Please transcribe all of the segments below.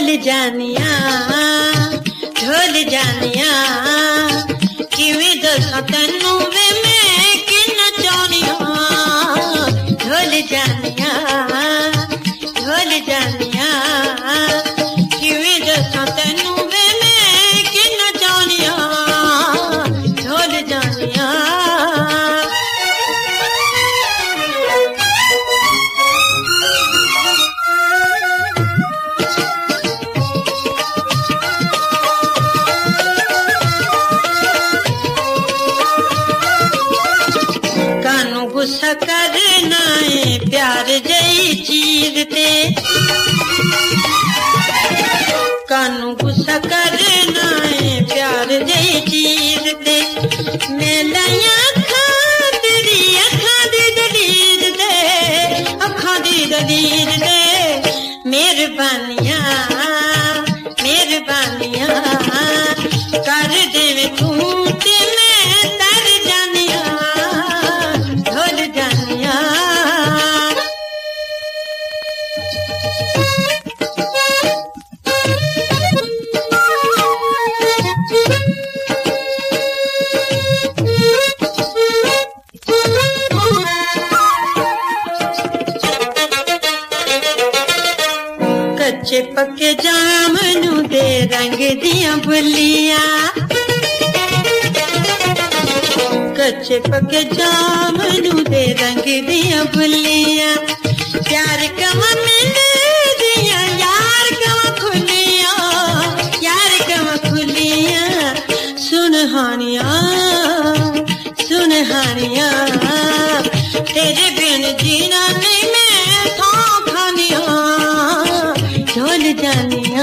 जानिया ढोल जानिया किवें दसां तैनूं वे मैं कि नचानिया ढोल जानिया किवें दसां तैनूं वे मैं कि नचानिया ढोल जानिया गुस्सा करना है प्यार जई चीज ते कानू गुस्सा करना है प्यार जई चीज ते मैं लाया अखां दी दलील दे मेहरबानियां कर देवे तू ते मैं तर जानिया ढोल जानिया कच्चे पक्के जामनू दे रंग दियां बुलियां कच्चे पक्के जामनू दे रंग दियां बुलियां प्यार कवां मिल दियां यार कवां खुलियां सुनहानियां तेरे बिन जीना नहीं मैं थां खानियां ढोल जानिया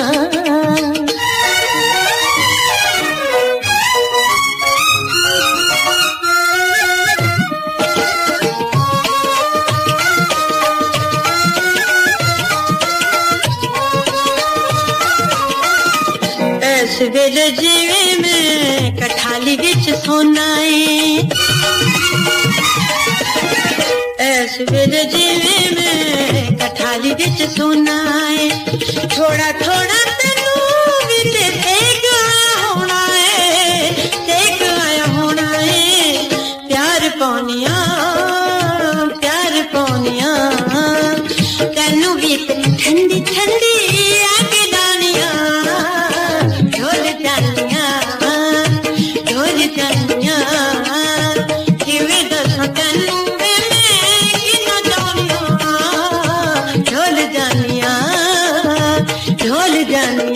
इस वेले जिवें मैं कठाली विच सोना है इस वेले जिवें मैं कठाली विच सोना है थोड़ा थोड़ा तैनू भी ते सेक आया होना है प्यार पौनिया तैनू भी ठंडी ठंडी अग लानिया ढोल जानिया किवें दसां तैनू वे मैं कि नचानिया ढोल जानिया